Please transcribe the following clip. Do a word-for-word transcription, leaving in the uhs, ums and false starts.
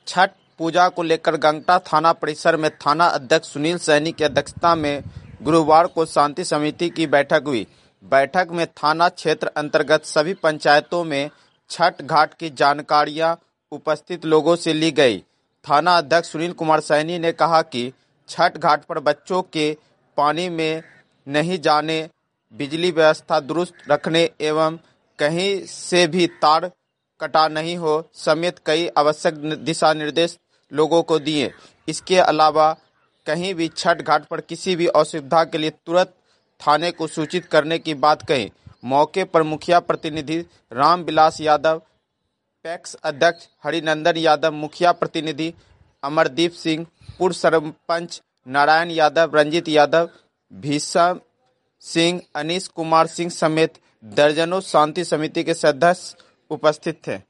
छठ पूजा को लेकर गंगटा थाना परिसर में थाना अध्यक्ष सुनील सैनी की अध्यक्षता में गुरुवार को शांति समिति की बैठक हुई। बैठक में थाना क्षेत्र अंतर्गत सभी पंचायतों में छठ घाट की जानकारियां उपस्थित लोगों से ली गई। थाना अध्यक्ष सुनील कुमार सैनी ने कहा कि छठ घाट पर बच्चों के पानी में नहीं जाने, बिजली व्यवस्था दुरुस्त रखने एवं कहीं से भी तार कटा नहीं हो समेत कई आवश्यक दिशा निर्देश लोगों को दिए। इसके अलावा कहीं भी छठ घाट पर किसी भी असुविधा के लिए तुरंत थाने को सूचित करने की बात कही। मौके पर मुखिया प्रतिनिधि रामविलास यादव, पैक्स अध्यक्ष हरिनंदन यादव, मुखिया प्रतिनिधि अमरदीप सिंह, पूर्व सरपंच नारायण यादव, रंजीत यादव, भीषम सिंह, अनीश कुमार सिंह समेत दर्जनों शांति समिति के सदस्य उपस्थित थे।